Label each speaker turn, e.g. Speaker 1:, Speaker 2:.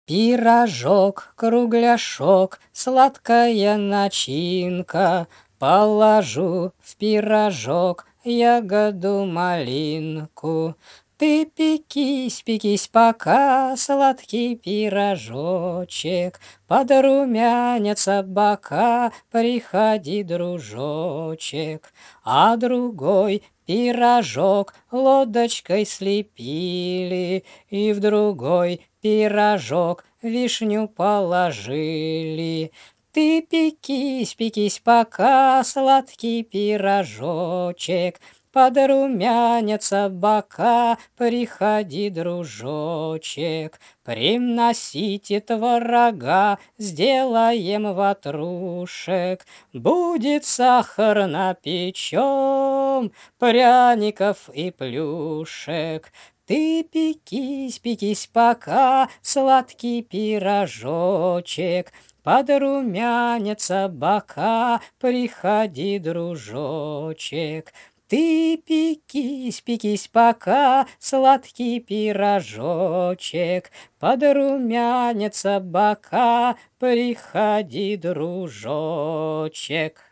Speaker 1: Пирожок, кругляшок, сладкая начинка. Положу в пирожок ягоду-малинку. Ты пекись, пекись пока, сладкий пирожочек. Подрумянятся бока, приходи, дружочек. А другой пирожок лодочкой слепили, и в другой пирожок вишню положили. Ты пекись, пекись пока, сладкий пирожочек. Подрумянятся бока, приходи, дружочек. Приносите творога, сделаем ватрушек. Будет сахар напечем, пряников и плюшек. Ты пекись, пекись пока, сладкий пирожочек. Подрумянятся бока, приходи, дружочек. Ты пекись, пекись пока, сладкий пирожочек. Подрумянятся бока, приходи, дружочек.